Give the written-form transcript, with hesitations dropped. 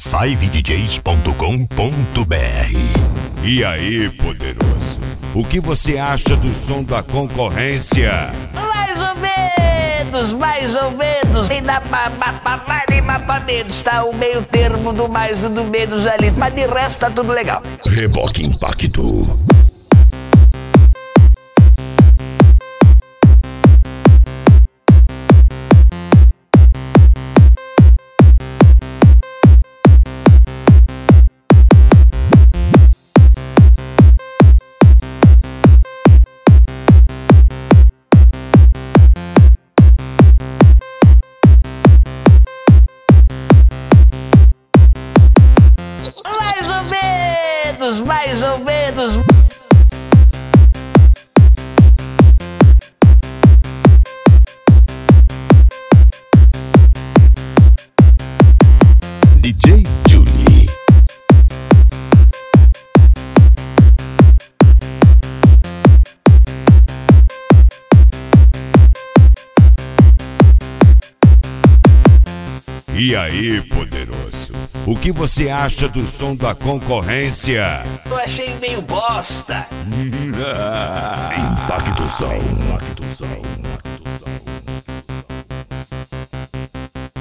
5DJs.com.br. E aí, poderoso? O que você acha do som da concorrência? Mais ou menos. Nem dá pra mais nem pra menos. Tá o meio termo do mais e do menos ali. Mas de resto tá tudo legal. Reboque Impacto. Mais ou menos. DJ Julie. E aí, poderoso? O que você acha do som da concorrência? Eu achei meio bosta. Impacto Som.